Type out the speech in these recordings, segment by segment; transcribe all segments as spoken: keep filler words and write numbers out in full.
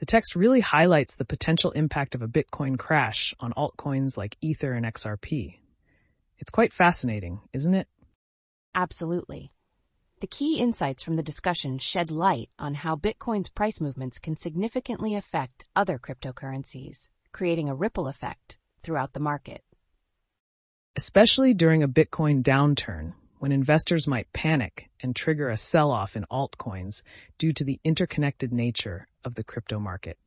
The text really highlights the potential impact of a Bitcoin crash on altcoins like Ether and X R P. It's quite fascinating, isn't it? Absolutely. The key insights from the discussion shed light on how Bitcoin's price movements can significantly affect other cryptocurrencies, creating a ripple effect throughout the market. Especially during a Bitcoin downturn, when investors might panic and trigger a sell-off in altcoins due to the interconnected nature of the crypto market.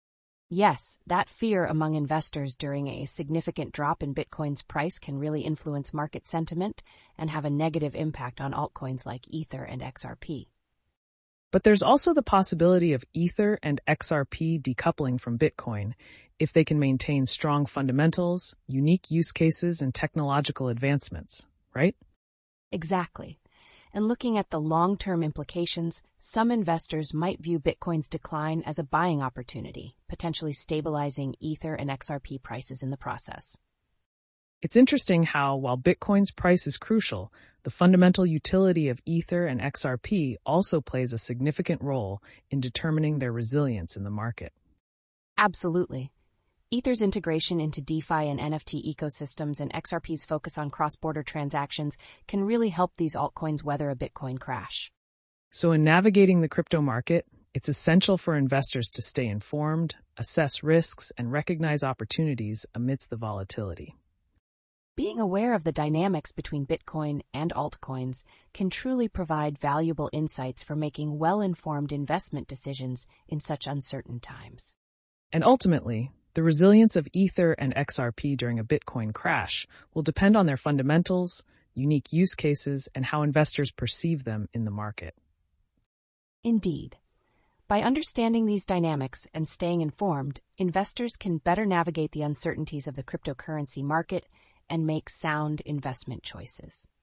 Yes, that fear among investors during a significant drop in Bitcoin's price can really influence market sentiment and have a negative impact on altcoins like Ether and X R P. But there's also the possibility of Ether and X R P decoupling from Bitcoin if they can maintain strong fundamentals, unique use cases, and technological advancements, right? Exactly. And looking at the long-term implications, some investors might view Bitcoin's decline as a buying opportunity, potentially stabilizing Ether and X R P prices in the process. It's interesting how, while Bitcoin's price is crucial, the fundamental utility of Ether and X R P also plays a significant role in determining their resilience in the market. Absolutely. Ether's integration into DeFi and N F T ecosystems and X R P's focus on cross-border transactions can really help these altcoins weather a Bitcoin crash. So in navigating the crypto market, it's essential for investors to stay informed, assess risks, and recognize opportunities amidst the volatility. Being aware of the dynamics between Bitcoin and altcoins can truly provide valuable insights for making well-informed investment decisions in such uncertain times. And ultimately, the resilience of Ether and X R P during a Bitcoin crash will depend on their fundamentals, unique use cases, and how investors perceive them in the market. Indeed. By understanding these dynamics and staying informed, investors can better navigate the uncertainties of the cryptocurrency market and make sound investment choices.